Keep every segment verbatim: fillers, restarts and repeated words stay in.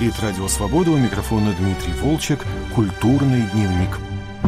Говорит Радио Свобода, у микрофона Дмитрий Волчек. Культурный дневник.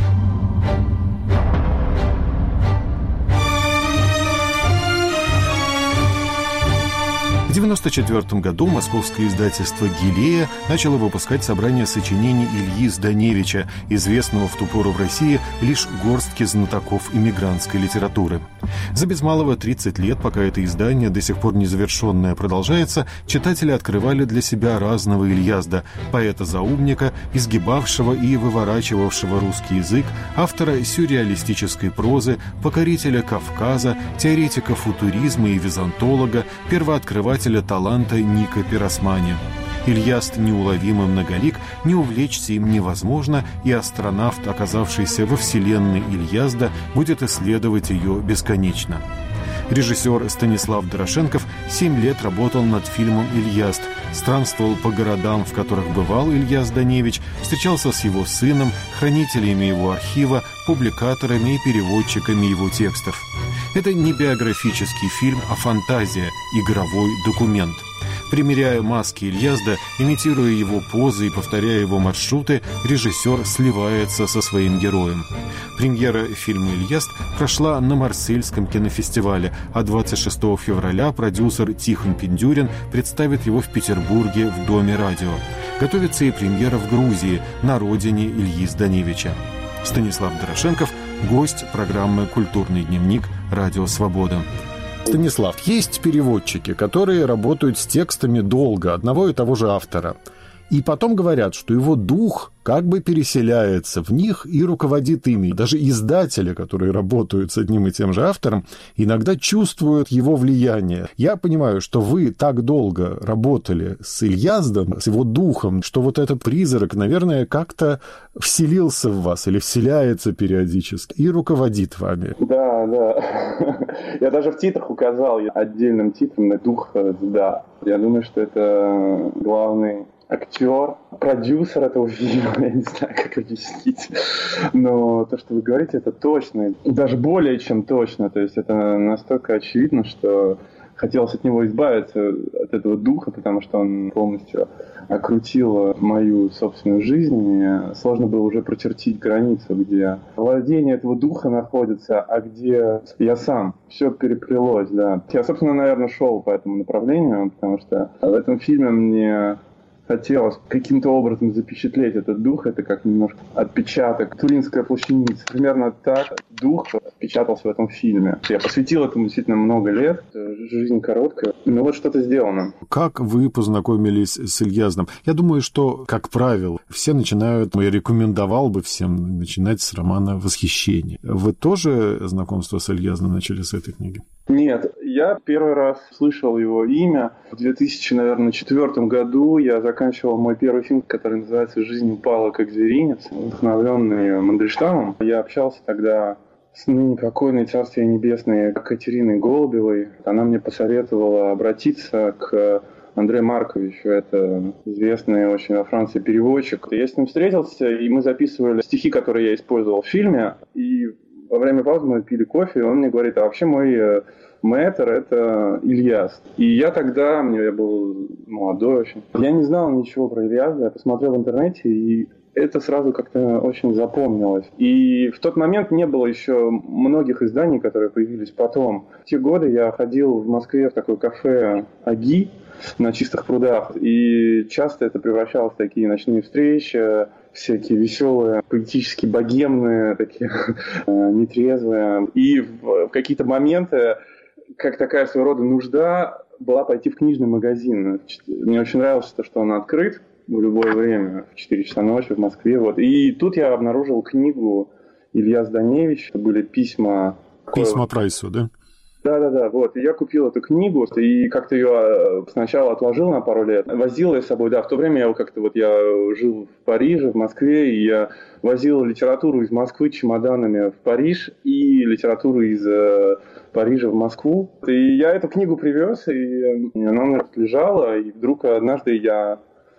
В девяносто четвёртом году московское издательство «Гилея» начало выпускать собрание сочинений Ильи Зданевича, известного в ту пору в России лишь горстке знатоков иммигрантской литературы. За без малого тридцать лет, пока это издание, до сих пор незавершенное, продолжается, читатели открывали для себя разного Ильязда, поэта-заумника, изгибавшего и выворачивавшего русский язык, автора сюрреалистической прозы, покорителя Кавказа, теоретика футуризма и византолога, первооткрывателя таланта Ника Пиросмани. Ильязд неуловим и многолик, не увлечься им невозможно, и астронавт, оказавшийся во вселенной Ильязда, будет исследовать ее бесконечно. Режиссер Станислав Дорошенков семь лет работал над фильмом «Ильязд», странствовал по городам, в которых бывал Илья Зданевич, встречался с его сыном, хранителями его архива, публикаторами и переводчиками его текстов. Это не биографический фильм, а фантазия, игровой документ. Примеряя маски Ильязда, имитируя его позы и повторяя его маршруты, режиссер сливается со своим героем. Премьера фильма «Ильязд» прошла на Марсельском кинофестивале, а двадцать шестого февраля продюсер Тихон Пиндюрин представит его в Петербурге в Доме радио. Готовится и премьера в Грузии, на родине Ильи Зданевича. Станислав Дорошенков, гость программы «Культурный дневник» Радио Свобода. Станислав, есть переводчики, которые работают с текстами долго, одного и того же автора. И потом говорят, что его дух как бы переселяется в них и руководит ими. Даже издатели, которые работают с одним и тем же автором, иногда чувствуют его влияние. Я понимаю, что вы так долго работали с Ильяздом, с его духом, что вот этот призрак, наверное, как-то вселился в вас или вселяется периодически и руководит вами. Да, да. Я даже в титрах указал отдельным титром на дух, да. Я думаю, что это главный актер, продюсер этого фильма, я не знаю, как объяснить. Но то, что вы говорите, это точно. Даже более чем точно. То есть это настолько очевидно, что хотелось от него избавиться, от этого духа, потому что он полностью окрутил мою собственную жизнь. И сложно было уже прочертить границу, где владение этого духа находится, а где я сам. Все переплелось, да. Я, собственно, наверное, шел по этому направлению, потому что в этом фильме мне хотелось каким-то образом запечатлеть этот дух. Это как немножко отпечаток Туринская плащаница. Примерно так дух отпечатался в этом фильме. Я посвятил этому действительно много лет. Жизнь короткая. Но вот что-то сделано. Как вы познакомились с Ильяздом? Я думаю, что, как правило, все начинают, я рекомендовал бы всем начинать с романа «Восхищение». Вы тоже знакомство с Ильяздом начали с этой книги? Нет, я первый раз слышал его имя в две тысячи четвёртом году. Я заканчивал мой первый фильм, который называется «Жизнь упала как зверинец», вдохновленный Мандельштамом. Я общался тогда с ныне покойной, царствие небесное, Катериной Голубевой. Она мне посоветовала обратиться к Андрею Марковичу. Это известный очень во Франции переводчик. Я с ним встретился, и мы записывали стихи, которые я использовал в фильме. И во время паузы мы пили кофе, и он мне говорит: а вообще мой мэтр — это Ильязд. И я тогда, мне я был молодой очень, я не знал ничего про Ильязда, я посмотрел в интернете, и это сразу как-то очень запомнилось. И в тот момент не было еще многих изданий, которые появились потом. В те годы я ходил в Москве в такое кафе «Аги» на Чистых прудах, и часто это превращалось в такие ночные встречи, всякие веселые, поэтически богемные, такие нетрезвые. И в какие-то моменты, как такая своего рода нужда, была пойти в книжный магазин. Мне очень нравилось то, что он открыт в любое время, в четыре часа ночи в Москве. Вот. И тут я обнаружил книгу Илья Зданевич. Это были письма... Письма Прайсу, да? Да-да-да, вот. И я купил эту книгу, и как-то ее сначала отложил на пару лет. Возил ее с собой, да. В то время я как-то вот я жил в Париже, в Москве, и я возил литературу из Москвы чемоданами в Париж и литературу из э, Парижа в Москву. И я эту книгу привез, и она у меня тут лежала, и вдруг однажды я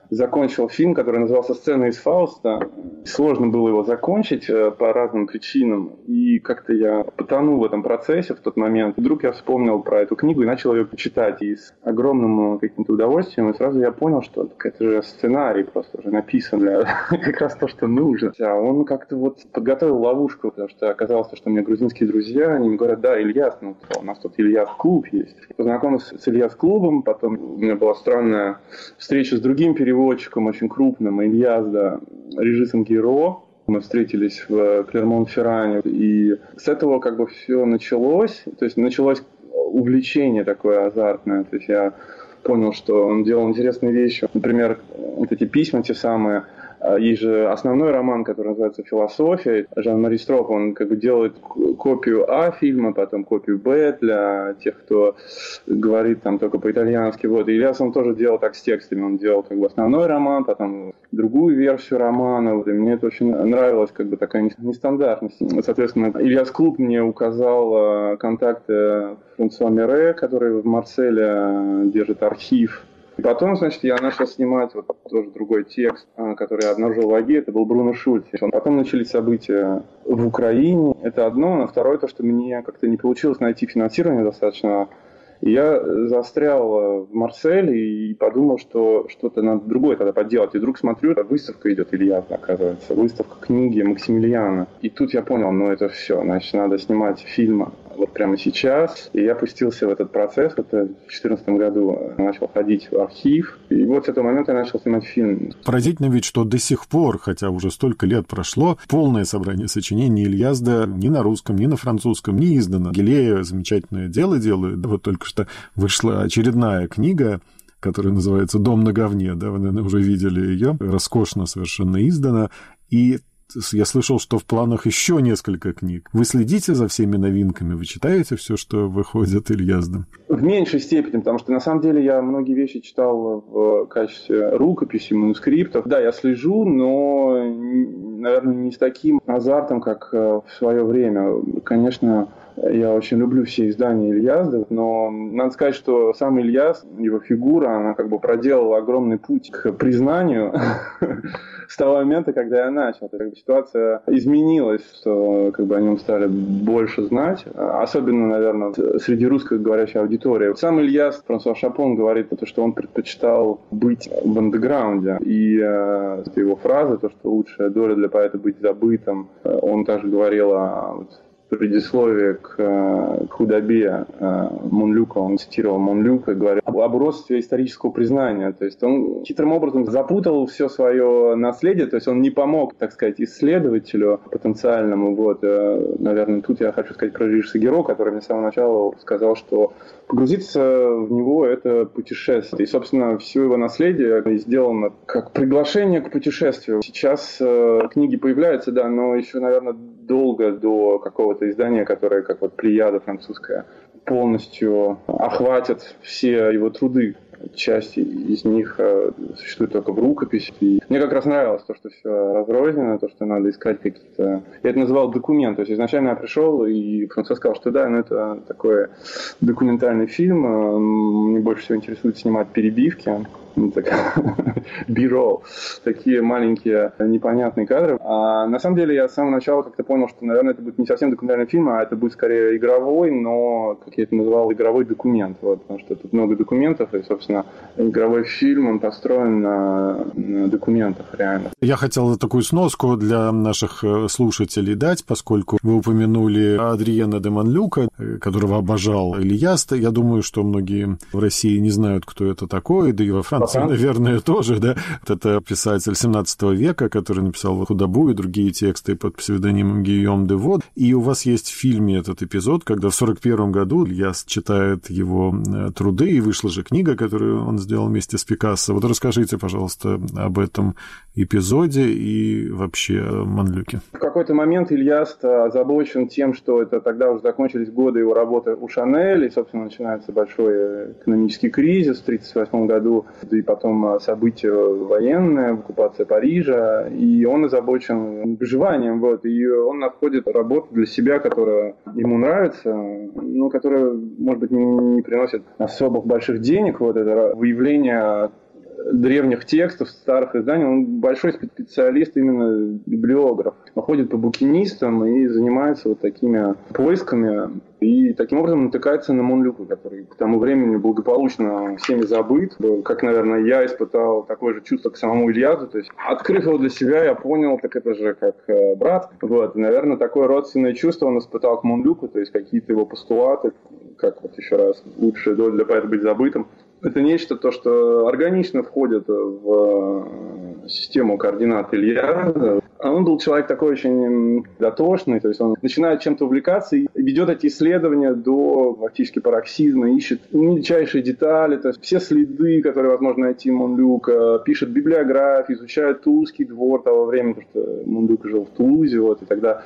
закончил фильм, который назывался «Сцена из Фауста». Сложно было его закончить по разным причинам. И как-то я потонул в этом процессе в тот момент. Вдруг я вспомнил про эту книгу и начал ее читать. И с огромным каким-то удовольствием. И сразу я понял, что это же сценарий просто уже написан для как раз то, что нужно. А он как-то вот подготовил ловушку, потому что оказалось, что у меня грузинские друзья, они мне говорят: да, Ильяс, ну, у нас тут Ильяс клуб есть. Познакомился с Ильяс клубом, потом у меня была странная встреча с другим переводчиком, очень крупным, Ильязда, Режисом Гиро. Мы встретились в Клермон-Ферране, и с этого как бы все началось. То есть началось увлечение такое азартное. То есть я понял, что он делал интересные вещи. Например, вот эти письма те самые. Есть же основной роман, который называется «Философия». Жан-Мари Строп, он как бы делает копию А фильма, потом копию Б для тех, кто говорит там только по-итальянски. Вот. И Ильяс, он тоже делал так с текстами. Он делал как бы основной роман, потом другую версию романа. Вот. И мне это очень нравилось, как бы такая нестандартность. Соответственно, Ильяс Клуб мне указал контакты Франсуа Мире, который в Марселе держит архив. И потом, значит, я начал снимать вот тоже другой текст, который я обнаружил в Аге, это был Бруно Шульц. Потом начались события в Украине, это одно, а второе то, что мне как-то не получилось найти финансирование достаточно. И я застрял в Марселе и подумал, что что-то надо другое тогда поделать. И вдруг смотрю, выставка идет, Илья, оказывается, выставка книги Максимилиана. И тут я понял, ну это все, значит, надо снимать фильм вот прямо сейчас. И я пустился в этот процесс. Вот в две тысячи четырнадцатом году начал ходить в архив. И вот с этого момента я начал снимать фильм. Поразительно ведь, что до сих пор, хотя уже столько лет прошло, полное собрание сочинений Ильязда ни на русском, ни на французском не издано. Гилея замечательное дело делает. Вот только что вышла очередная книга, которая называется «Дом на говне». Да, вы, наверное, уже видели ее. Роскошно совершенно издана. И я слышал, что в планах еще несколько книг. Вы следите за всеми новинками? Вы читаете все, что выходит Ильяздом? В меньшей степени, потому что на самом деле я многие вещи читал в качестве рукописи, манускриптов. Да, я слежу, но, наверное, не с таким азартом, как в свое время. Конечно, я очень люблю все издания Ильязда, но надо сказать, что сам Ильяс, его фигура, она как бы проделала огромный путь к признанию с того момента, когда я начал. Ситуация изменилась, что как бы о нем стали больше знать, особенно, наверное, среди русскоговорящей аудитории. Сам Ильяс, Франсуа Шапон, говорит, что он предпочитал быть в андеграунде. И э, его фраза, то, что лучшая доля для поэта быть забытым, он также говорил о вот, предисловие к, к худобе Монлюка, он цитировал Монлюка, говорил об уродстве исторического признания. То есть он хитрым образом запутал все свое наследие, то есть он не помог, так сказать, исследователю потенциальному. Вот. Наверное, тут я хочу сказать про Режиса Гиро, который мне с самого начала сказал, что погрузиться в него – это путешествие. И, собственно, все его наследие сделано как приглашение к путешествию. Сейчас книги появляются, да, но еще, наверное, долго до какого-то издания, которое, как вот Плеяда французская, полностью охватит все его труды. Часть из них существует только в рукописи. И мне как раз нравилось то, что все разрознено, то, что надо искать какие-то... Я это называл документ. То есть изначально я пришел, и Франсуа сказал, что да, ну это такой документальный фильм. Мне больше всего интересует снимать перебивки. Би-ролл. Такие маленькие непонятные кадры. А на самом деле я с самого начала как-то понял, что, наверное, это будет не совсем документальный фильм, а это будет скорее игровой, но, как я это называл, игровой документ. Вот, потому что тут много документов, и, собственно, игровой фильм, он построен на, на документах реально. Я хотел такую сноску для наших слушателей дать, поскольку вы упомянули Адриена де Монлюка, которого обожал Ильяс. Я думаю, что многие в России не знают, кто это такой, да и во Франции, наверное, тоже, да. Это писатель семнадцатого века, который написал «Худобу» и другие тексты под псевдонимом Гийом де Вод. И у вас есть в фильме этот эпизод, когда в сорок первом году Ильяс читает его труды, и вышла же книга, которую он сделал вместе с Пикассо. Вот расскажите, пожалуйста, об этом эпизоде и вообще о Монлюке. В какой-то момент Ильяс озабочен тем, что это тогда уже закончились годы его работы у Шанель, и, собственно, начинается большой экономический кризис в тридцать восьмом году, и потом события военные, оккупация Парижа, и он озабочен выживанием, вот, и он находит работу для себя, которая ему нравится, но которая, может быть, не приносит особых больших денег, вот, это выявление древних текстов, старых изданий. Он большой специалист, именно библиограф. Он ходит по букинистам и занимается вот такими поисками. И таким образом натыкается на Монлюка, который к тому времени благополучно всеми забыт. Как, наверное, я испытал такое же чувство к самому Ильязу. То есть, открыв его для себя, я понял, так это же как э, брат. Вот. И, наверное, такое родственное чувство он испытал к Монлюку, то есть какие-то его постулаты, как вот еще раз, лучшая доля для поэта быть забытым. Это нечто, то, что органично входит в систему координат Ильяза. Он был человек такой очень дотошный, то есть он начинает чем-то увлекаться и ведет эти исследования до фактически пароксизма, ищет мельчайшие детали, то есть все следы, которые возможно найти Монлюка, пишет библиографию, изучает Тулузский двор того времени, потому что Монлюк жил в Тулузе, вот, и тогда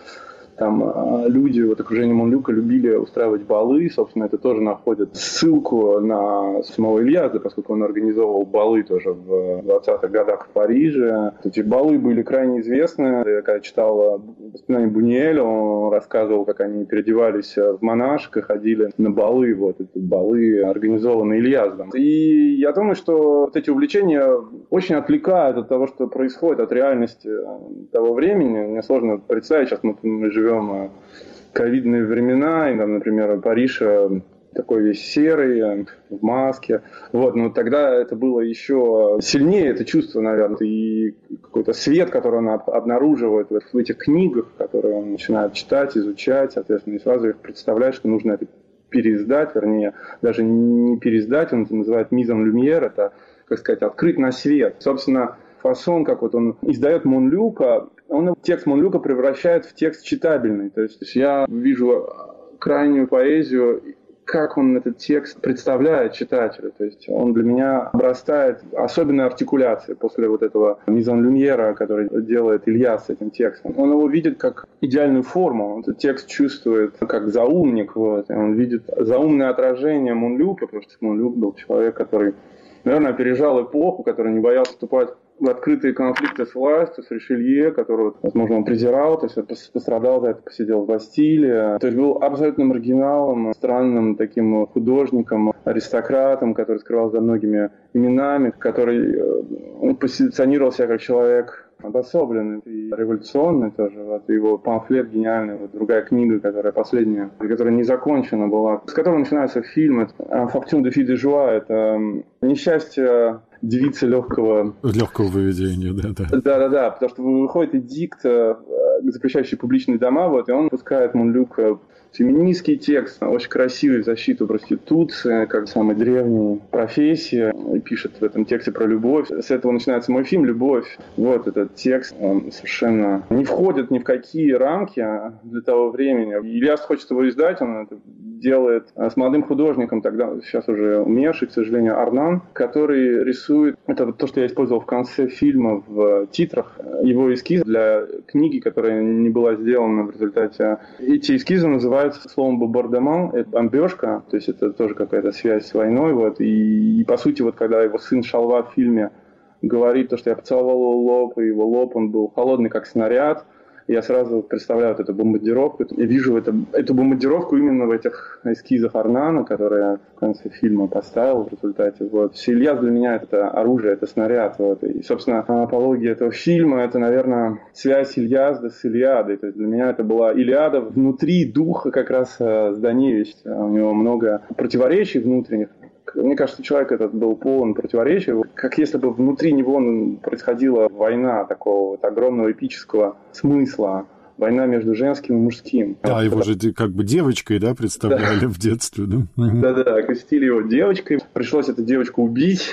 там люди в окружении Монлюка любили устраивать балы, собственно, это тоже находит ссылку на самого Ильяза, поскольку он организовывал балы тоже в двадцатых годах в Париже. Эти балы были крайне известны. Я когда читал воспоминания Бунюэля, он рассказывал, как они переодевались в монашек и ходили на балы, вот эти балы, организованные Ильязом. И я думаю, что вот эти увлечения очень отвлекают от того, что происходит, от реальности того времени. Мне сложно представить, сейчас мы, мы живем в ковидные времена, и там, например, Париж такой весь серый, в маске. Вот, но тогда это было еще сильнее, это чувство, наверное, и какой-то свет, который он обнаруживает в этих книгах, которые он начинает читать, изучать, соответственно, и сразу их представляет, что нужно это переиздать, вернее, даже не переиздать, он это называет мизон люмьер, это, как сказать, открыть на свет. Собственно, фасон, как вот он издает Монлюка, он текст Монлюка превращает в текст читабельный. То есть я вижу крайнюю поэзию, как он этот текст представляет читателю. То есть он для меня обрастает особенной артикуляцией после вот этого мизон люмьера, который делает Ильяс с этим текстом. Он его видит как идеальную форму. Он этот текст чувствует как заумник. Вот. И он видит заумное отражение Монлюка, потому что Монлюк был человек, который, наверное, опережал эпоху, который не боялся вступать в открытые конфликты с властью, с Ришелье, которого, возможно, он презирал, то есть пострадал за это, посидел в Бастилии. То есть был абсолютно маргиналом, странным таким художником, аристократом, который скрывался за многими именами, который он позиционировал себя как человек обособленный и революционный тоже. Вот его памфлет гениальный, вот другая книга, которая последняя, которая не закончена была, с которой начинается фильм. «Fortune de fille de joie» — это несчастье девицы легкого... Легкого выведения, да-да. Да-да-да, потому что выходит эдикт, запрещающий публичные дома, вот, и он пускает Монлюк феминистский текст, очень красивый, в защиту проституции, как самой древней профессии, и пишет в этом тексте про любовь. С этого начинается мой фильм «Любовь». Вот этот текст, он совершенно не входит ни в какие рамки для того времени. Ильяс хочет его издать, он это делает с молодым художником, тогда сейчас уже умерший, к сожалению, Арнан, который рисует, это вот то, что я использовал в конце фильма в титрах, его эскиз для книги, которая не была сделана в результате. Эти эскизы называются словом «бомбардемент», это бомбежка, то есть это тоже какая-то связь с войной, вот, и, и по сути, вот когда его сын Шалва в фильме говорит, то, что я поцеловал его лоб, и его лоб, он был холодный, как снаряд, я сразу представляю вот эту бомбардировку и вижу это, эту бомбардировку именно в этих эскизах Арнана, которые я в конце фильма поставил в результате. Вот. Ильяс для меня это оружие, это снаряд. Вот. И, собственно, апология этого фильма — это, наверное, связь Ильяза с Илиадой. То есть для меня это была Илиада внутри духа как раз Зданевича. У него много противоречий внутренних. Мне кажется, человек этот был полон противоречий, как если бы внутри него происходила война такого вот огромного эпического смысла. Война между женским и мужским. Да, а его же как бы девочкой, да, представляли да. в детстве, да? Да-да, окрестили его девочкой. Пришлось эту девочку убить,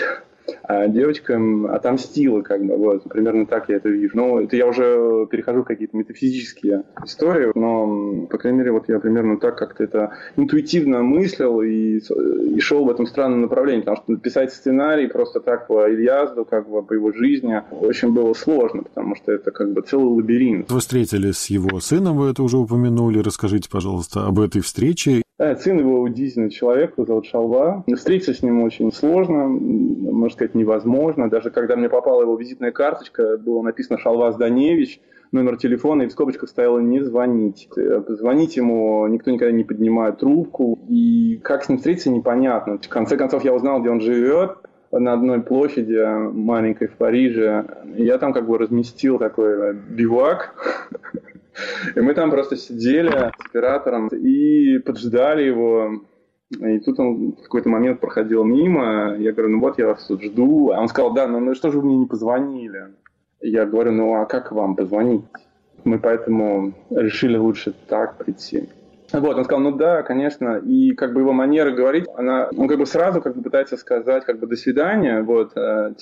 а девочка отомстила, как бы, вот, примерно так я это вижу. Но это я уже перехожу в какие-то метафизические истории, но, по крайней мере, вот я примерно так как-то это интуитивно мыслил и, и шел в этом странном направлении, потому что писать сценарий просто так по Ильязу, как бы по его жизни, очень было сложно, потому что это как бы целый лабиринт. Вы встретились с его сыном, вы это уже упомянули, расскажите, пожалуйста, об этой встрече. Да, сын его удивительный человек, его зовут Шалва. Встретиться с ним очень сложно, можно сказать, невозможно. Даже когда мне попала его визитная карточка, было написано «Шалва Зданевич», номер телефона, и в скобочках стояло «не звонить». Звонить ему никто никогда не поднимает трубку, и как с ним встретиться, непонятно. В конце концов, я узнал, где он живет. на одной площади маленькой в Париже. Я там как бы разместил такой бивак. И мы там просто сидели с оператором и поджидали его. И тут он в какой-то момент проходил мимо. Я говорю, ну вот я вас тут жду. А он сказал, да, ну, ну что же вы мне не позвонили? Я говорю, ну а как вам позвонить? Мы поэтому решили лучше так прийти. Вот, он сказал, ну да, конечно, и как бы его манера говорить, она, он как бы сразу как бы пытается сказать как бы до свидания, вот,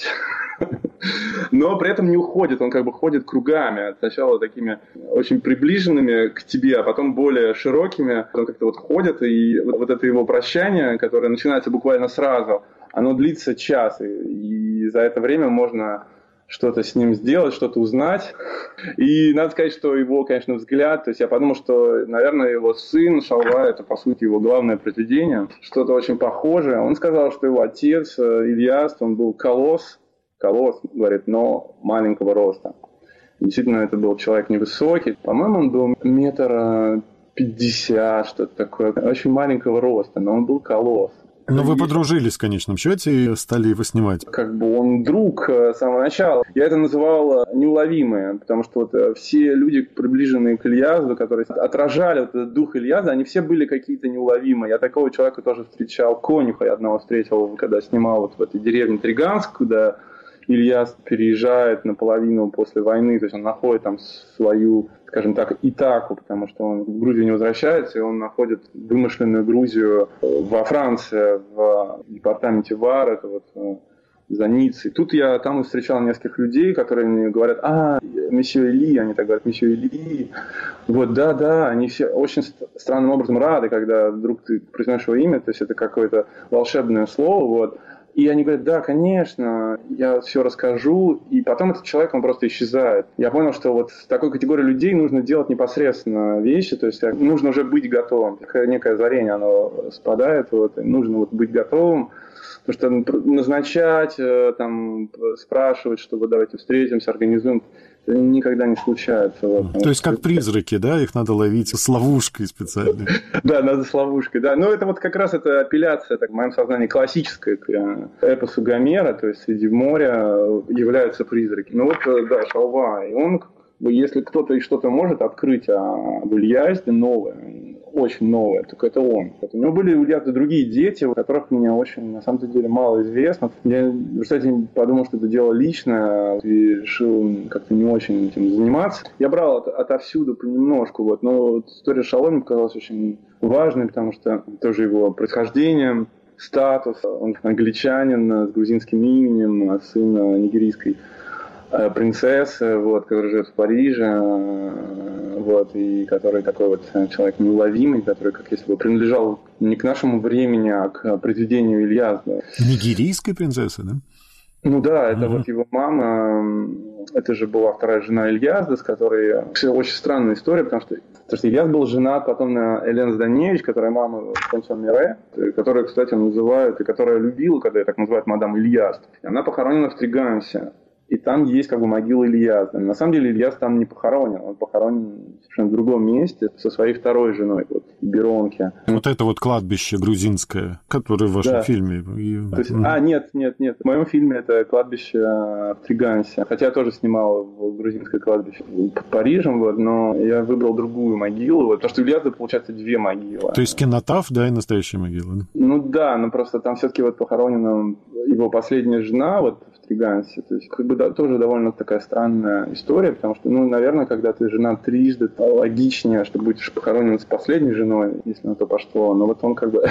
но при этом не уходит, он как бы ходит кругами, сначала такими очень приближенными к тебе, а потом более широкими, он как-то вот ходит, и вот, вот это его прощание, которое начинается буквально сразу, оно длится час, и, и за это время можно что-то с ним сделать, что-то узнать. И надо сказать, что его, конечно, взгляд, то есть я подумал, что, наверное, его сын Шалва, это, по сути, его главное произведение, что-то очень похожее. Он сказал, что его отец Ильяс, он был колосс, колосс, говорит, но маленького роста. Действительно, это был человек невысокий. По-моему, он был метр пятьдесят, что-то такое, очень маленького роста, но он был колосс. Но вы подружились в конечном счете и стали его снимать. Как бы он друг с самого начала. Я это называл неуловимые, потому что вот все люди, приближенные к Ильязу, которые отражали вот этот дух Ильяза, они все были какие-то неуловимые. Я такого человека тоже встречал, конюха я одного встретил, когда снимал вот в этой деревне Триганск, куда Ильяс переезжает наполовину после войны, то есть он находит там свою, скажем так, Итаку, потому что он в Грузию не возвращается, и он находит вымышленную Грузию во Франции, в департаменте Вар, это вот за Ниццей. Тут я там встречал нескольких людей, которые мне говорят, а, месье Эли, они так говорят, месье Эли. Вот, да-да, они все очень странным образом рады, когда вдруг ты произносишь его имя, то есть это какое-то волшебное слово, вот. И они говорят, да, конечно, я все расскажу. И потом этот человек, он просто исчезает. Я понял, что вот с такой категорией людей нужно делать непосредственно вещи. То есть нужно уже быть готовым. Некое озарение, оно спадает. Вот, и нужно вот быть готовым. Потому что назначать, там, спрашивать, что вот давайте встретимся, организуем, это никогда не случается. Вот. То есть как призраки, да? Их надо ловить с ловушкой специальной. Да, надо с ловушкой, да. Но это вот как раз это апелляция, так, в моем сознании, классическая к эпосу Гомера, то есть среди моря являются призраки. Ну вот, да, Шалва, и он, если кто-то и что-то может открыть об Ильязде новое, очень новое, только это он. У него были у Ильязда другие дети, у которых мне очень, на самом деле, мало известно. Я, кстати, подумал, что это дело личное, и решил как-то не очень этим заниматься. Я брал от, отовсюду понемножку, вот, но вот история Шалва мне показалась очень важной, потому что тоже его происхождение, статус, он англичанин с грузинским именем, сын нигерийской принцессы, вот, которая живет в Париже, вот, и который такой вот человек неуловимый, который, как если бы принадлежал не к нашему времени, а к произведению Ильяза. Нигерийской принцессы, да? Ну да, это uh-huh. вот его мама, это же была вторая жена Ильяза, с которой... Очень странная история, потому что, потому что Ильяз был женат потом на Элен Зданевич, которая мама Франсуа Мире, которую, кстати, называют, и которая любила, когда ее так называют мадам Ильяз. И она похоронена в Тригансе. И там есть как бы могила Ильяза. На самом деле Ильяз там не похоронен. Он похоронен совершенно в другом месте со своей второй женой, вот, Беронке. Вот это вот кладбище грузинское, которое в вашем да. фильме. То есть, а, нет, нет, нет. В моем фильме это кладбище в Тригансе. Хотя я тоже снимал в грузинское кладбище под Парижем, вот, но я выбрал другую могилу. Вот, потому что у Ильяза, получается, две могилы. То есть кинотаф, да, и настоящая могила? Да? Ну да, но просто там все-таки вот похоронена его последняя жена, вот, в Тригансе. То есть, как бы да, тоже довольно такая странная история, потому что, ну, наверное, когда ты жена трижды, логичнее, что будешь похоронен с последней женой, если на то пошло. Но вот он как бы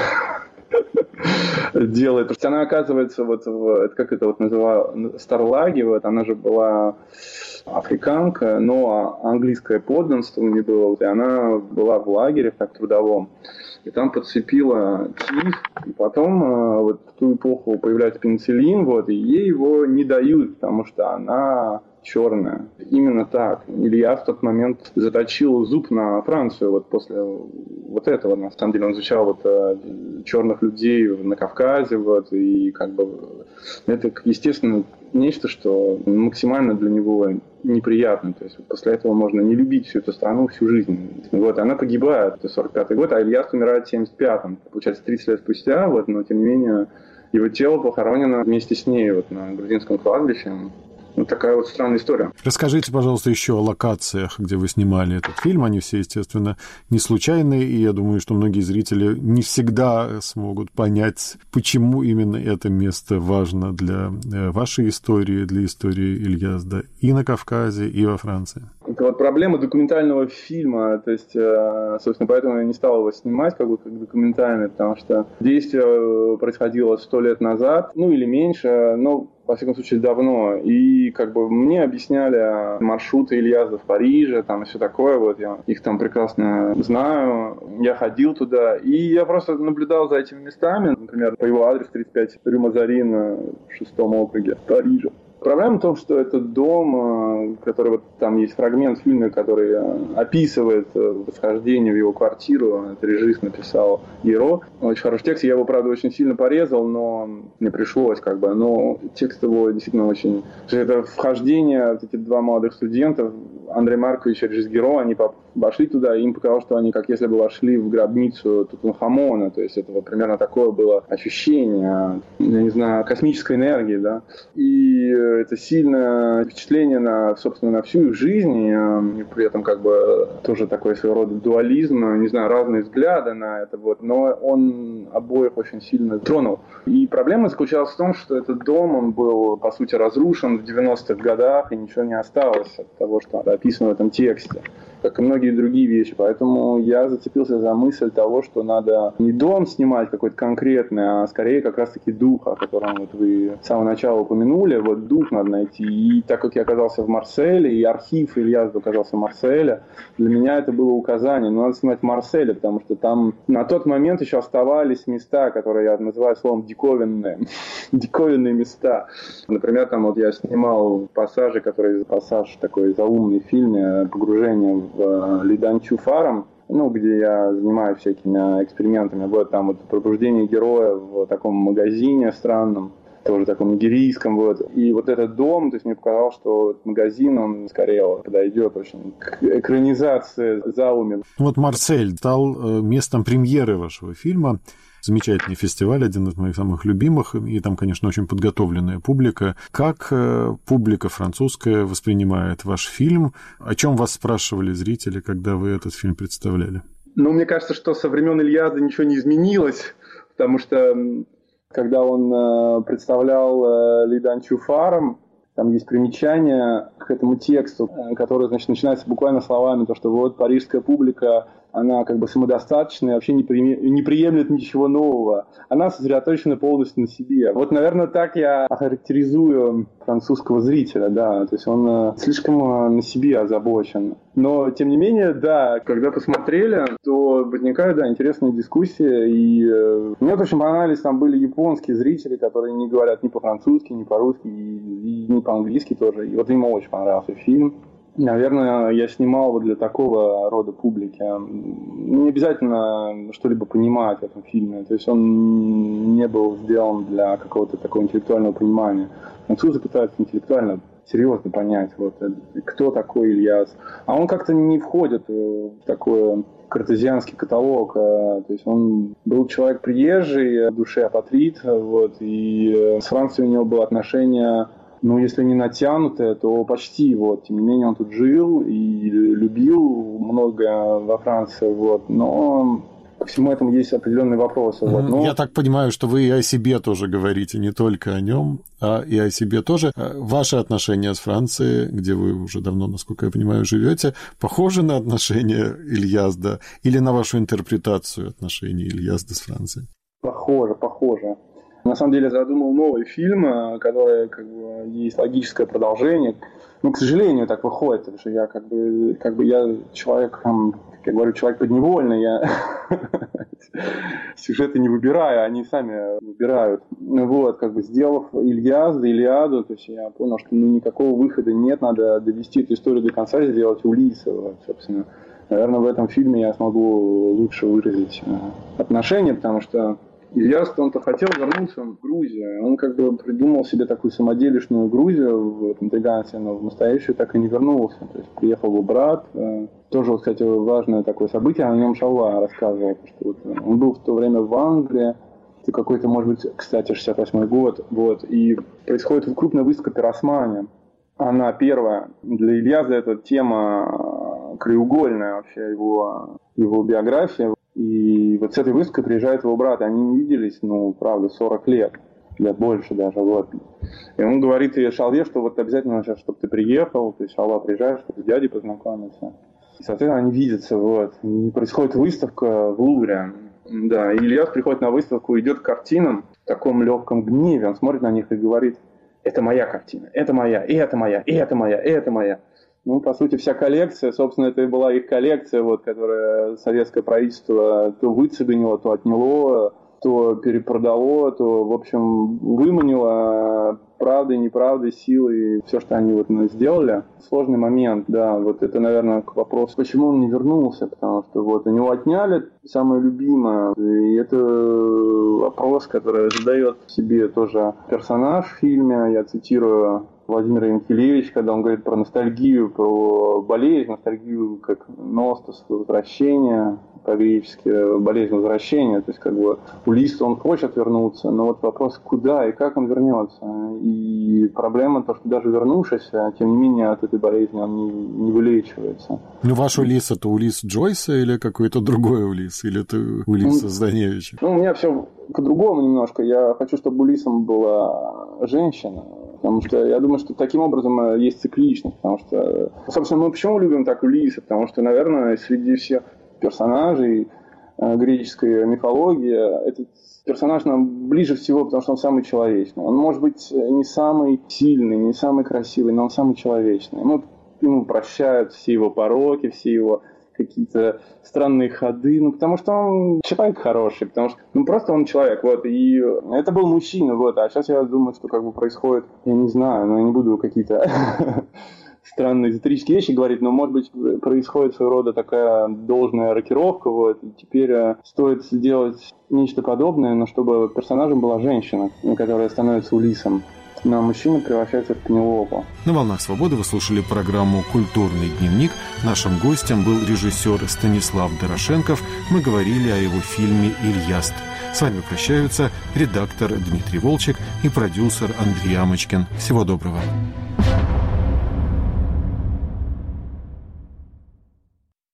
делает. Потому что она оказывается, вот, в, как это вот называла, Старлаге, вот, она же была африканка, но английское подданство у нее было, и она была в лагере, так, трудовом. И там подцепила тиф, и потом вот в ту эпоху появляется пенициллин, вот, и ей его не дают, потому что она черная. Именно так. Илья в тот момент заточил зуб на Францию, вот после вот этого. На самом деле он изучал вот черных людей на Кавказе, вот, и как бы это, естественно, нечто, что максимально для него неприятно. То есть после этого можно не любить всю эту страну всю жизнь. Вот, она погибает, это сорок пятый год, а Ильяс умирает в семьдесят пятом. Получается, тридцать лет спустя, вот, но тем не менее его тело похоронено вместе с ней вот на грузинском кладбище. Вот такая вот странная история. Расскажите, пожалуйста, еще о локациях, где вы снимали этот фильм. Они все, естественно, не случайные, и я думаю, что многие зрители не всегда смогут понять, почему именно это место важно для вашей истории, для истории Ильязда и на Кавказе, и во Франции. Это вот проблема документального фильма, то есть, собственно, поэтому я не стал его снимать как бы как документальный, потому что действие происходило сто лет назад, ну или меньше, но во всяком случае давно, и как бы мне объясняли маршруты Ильязда в Париже, там и все такое, вот я их там прекрасно знаю, я ходил туда, и я просто наблюдал за этими местами, например, по его адресу тридцать пять Рю Мазарин в шестом округе Парижа. Проблема в том, что этот дом, который вот там есть фрагмент в фильме, который описывает восхождение в его квартиру, это режиссер написал Геро. Очень хороший текст, я его, правда, очень сильно порезал, но мне пришлось как бы, но текст его действительно очень... Это вхождение, вот эти два молодых студента, Андрей Маркович и режиссер Геро, они вошли туда, и им показалось, что они как если бы вошли в гробницу Тутанхамона, то есть это вот примерно такое было ощущение, я не знаю, космической энергии, да, и это сильное впечатление на, собственно, на всю их жизнь, и при этом как бы тоже такой своего рода дуализм, не знаю, разные взгляды на это, вот, но он обоих очень сильно тронул. И проблема заключалась в том, что этот дом, он был, по сути, разрушен в девяностых годах, и ничего не осталось от того, что описано в этом тексте, как и многие другие вещи. Поэтому я зацепился за мысль того, что надо не дом снимать какой-то конкретный, а скорее как раз-таки дух, о котором вот вы с самого начала упомянули. Вот дух надо найти. И так как я оказался в Марселе, и архив Ильязда оказался в Марселе, для меня это было указание. Но надо снимать в Марселе, потому что там на тот момент еще оставались места, которые я называю словом диковинные. Диковинные места. Например, там вот я снимал пассажи, который пассаж такой заумный в фильме «Погружение в Лиданчу Фарам», ну, где я занимаюсь всякими экспериментами. Вот там вот пробуждение героя в таком магазине странном, тоже таком нигерийском, вот. И вот этот дом, то есть мне показалось, что этот магазин, он скорее подойдет очень к экранизации Зауми. Вот Марсель стал местом премьеры вашего фильма. Замечательный фестиваль, один из моих самых любимых, и там, конечно, очень подготовленная публика. Как публика французская воспринимает ваш фильм? О чем вас спрашивали зрители, когда вы этот фильм представляли? Ну, мне кажется, что со времен Ильязда ничего не изменилось, потому что когда он представлял Лиданчу Фарам, там есть примечание к этому тексту, которое, значит, начинается буквально словами, то, что вот парижская публика, она как бы самодостаточная, вообще не, при... не приемлет ничего нового. Она сосредоточена полностью на себе. Вот, наверное, так я охарактеризую французского зрителя, да. То есть он слишком на себе озабочен. Но, тем не менее, да, когда посмотрели, то возникают, да, интересные дискуссии. И мне вот очень понравились, там были японские зрители, которые не говорят ни по-французски, ни по-русски, и ни по-английски тоже. И вот им очень понравился фильм. Наверное, я снимал вот для такого рода публики. Не обязательно что-либо понимать в этом фильме. То есть он не был сделан для какого-то такого интеллектуального понимания. Французы пытаются интеллектуально, серьезно понять, вот, кто такой Ильяс. А он как-то не входит в такой картезианский каталог. То есть он был человек приезжий, в душе апатрид, вот, и с Францией у него было отношение... Ну, если не натянутое, то почти, вот. Тем не менее, он тут жил и любил много во Франции, вот. Но ко всему этому есть определенные вопросы. Вот. Но... Я так понимаю, что вы и о себе тоже говорите, не только о нем, а и о себе тоже. Ваши отношения с Францией, где вы уже давно, насколько я понимаю, живете, похожи на отношения Ильязда или на вашу интерпретацию отношений Ильязда с Францией? Похоже, похоже. На самом деле, задумал новый фильм, который как бы есть логическое продолжение. Но, к сожалению, так выходит, потому что я как бы, как бы я человек, как я говорю, человек подневольный, я сюжеты не выбираю, они сами выбирают. Вот, как бы сделав Ильязда, Илиаду, то есть я понял, что ну, никакого выхода нет, надо довести эту историю до конца, сделать Улисса, вот, собственно. Наверное, в этом фильме я смогу лучше выразить отношения, потому что Ильяс, он-то хотел вернуться в Грузию. Он как бы придумал себе такую самоделишную Грузию в Интригансе, но в настоящую так и не вернулся. То есть приехал его брат. Тоже, вот, кстати, важное такое событие, о нем Шалва рассказывал. Что вот он был в то время в Англии. Это какой-то, может быть, кстати, шестьдесят восьмой год. Вот, и происходит крупная выставка «Пиросмани». Она первая. Для Ильяза эта тема краеугольная вообще, его, его биография. И вот с этой выставкой приезжает его брат. Они не виделись, ну, правда, сорок лет. Лет больше даже, вот. И он говорит Шалве, что вот обязательно сейчас, чтобы ты приехал, то есть Шалва приезжает, чтобы с дядей познакомиться. И, соответственно, они видятся, вот. И происходит выставка в Лувре. Да, и Ильяс приходит на выставку, идет к картинам в таком легком гневе. Он смотрит на них и говорит: это моя картина, это моя, и это моя, и это моя, и это моя. Ну, по сути, вся коллекция, собственно, это и была их коллекция, вот, которая советское правительство то выцеганило, то отняло, то перепродало, то, в общем, выманило правдой, неправдой, силой, все, что они вот сделали. Сложный момент, да, вот это, наверное, к вопросу, почему он не вернулся, потому что вот у него отняли самое любимое, и это вопрос, который задает себе тоже персонаж в фильме, я цитирую Владимира Янкелевича, когда он говорит про ностальгию, про болезнь, ностальгию как ностос, возвращение, по-гречески болезнь возвращения, то есть как бы Улисс, он хочет вернуться, но вот вопрос, куда и как он вернется. И проблема то, что даже вернувшись, тем не менее от этой болезни он не, не вылечивается. Ну, ваш Улисс — это Улисс Джойса или какой-то другой Улисс? Или это Улисс Зданевича? Ну, у меня все по-другому немножко. Я хочу, чтобы Улиссом была женщина. Потому что я думаю, что таким образом есть цикличность. Потому что, собственно, мы почему любим так Улисса? Потому что, наверное, среди всех персонажей греческой мифологии этот персонаж нам ближе всего, потому что он самый человечный. Он может быть не самый сильный, не самый красивый, но он самый человечный. Ему, ему прощают все его пороки, все его какие-то странные ходы, ну, потому что он человек хороший, потому что, ну, просто он человек, вот, и это был мужчина, вот, а сейчас я думаю, что как бы происходит, я не знаю, но я не буду какие-то странные эзотерические вещи говорить, но, может быть, происходит своего рода такая должная рокировка, вот, и теперь стоит сделать нечто подобное, но чтобы персонажем была женщина, которая становится Улиссом. Но мужчина превращается в Пенелопу. На «Волнах свободы» вы слушали программу «Культурный дневник». Нашим гостем был режиссер Станислав Дорошенков. Мы говорили о его фильме «Ильяст». С вами прощаются редактор Дмитрий Волчек и продюсер Андрей Амочкин. Всего доброго.